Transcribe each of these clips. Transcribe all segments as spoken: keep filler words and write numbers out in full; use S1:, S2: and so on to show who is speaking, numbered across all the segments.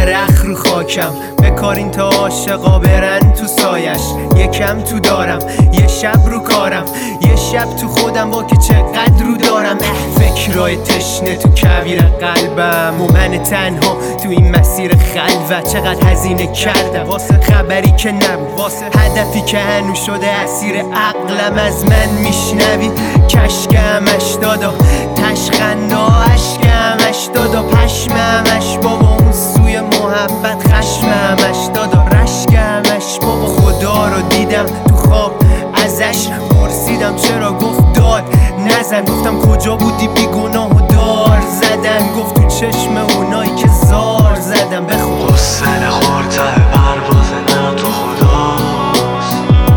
S1: درخت رو خاکم، بکارین تا عاشقا برن تو سایش. یکم تو دارم، یه شب رو کارم، یه شب تو خودم با که چقدر رو دارم. فکرای تشنه تو کویر قلبم و من تنها تو این مسیر خلوت. چقدر هزینه کردم واسه خبری که نبود، واسه هدفی که هنوز شده اسیر عقلم. از من میشنوی کشکمش دادا، تشخنداش کمش دادا، پشممش بابا اون سوی محبت، خشممش دادا، رشکمش بابا. خدا رو دیدم تو خواب ازش پرسیدم چرا، گفت داد نزن. گفتم کجا بودی بیگناه و دار زدن، گفت تو چشم اونایی که زار زدم. بخون
S2: حسن خورته پرواز من تو خداست،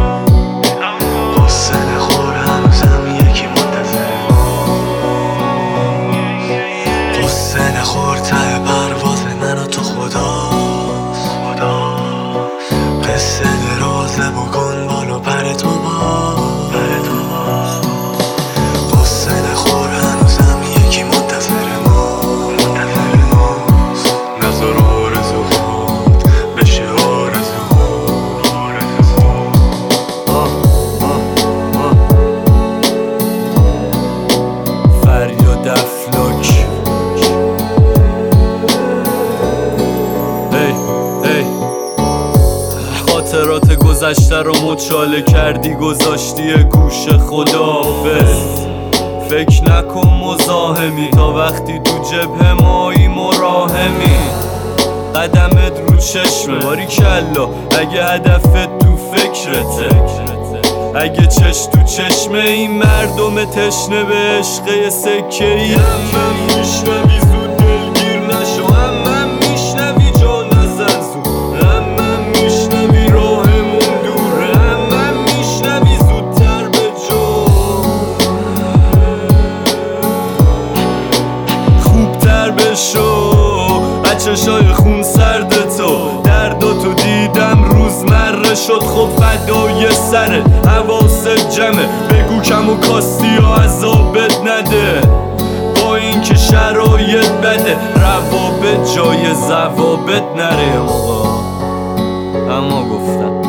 S2: حسن خور هنوزم یکی منتظره. حسن خورته پرواز من تو خداست، قصه درازه بکن بالا پر تو باز. حسن خور هنوزم یکی منتظر ما، منتظر ماست. نظر آرزو خود بشه آرزو
S3: فریاد افلاک. ای ای خاطرات گذشته رو مچاله کردی، گذاشتی گوش خداحافظ. فکر نکن مزاحمی تا وقتی تو جبهه مایی مراهمی. قدمت رو چشمه باریکلا، اگه هدفت تو فکرته، اگه چش تو چشمه این مردم تشنه به عشق سکه ای. من میشنوی زود دلگیر نشو، من میشنوی جا نزن زود، من میشنوی راهمون دوره، من میشنوی زودتر به جا، خوبتر بشو. چشای خون سرد تو درداتو دیدم روزمره شد، خب فدای سرت حواست جمعه. بگو کم و کاستی ها عذابت نده، با این که شرایط بده روابط جای ضوابط نره. موقع اما گفتم